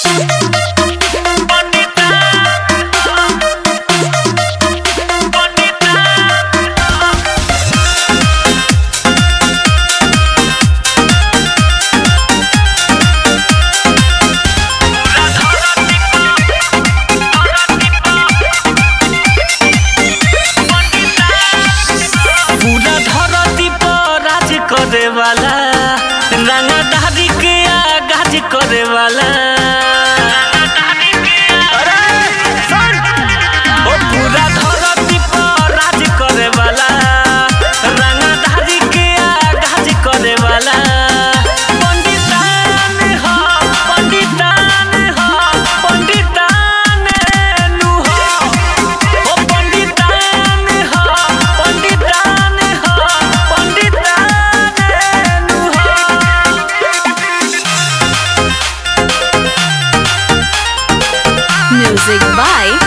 करे वाला रंगदारी के आगाज करे वाला पूरा धरती पर राज करे वाला रंगदारी के आगाज करे वाला पंडितान हो पंडितान हो पंडितान नु हो ओ पंडितान हो पंडितान हो पंडितान नु हो। Music by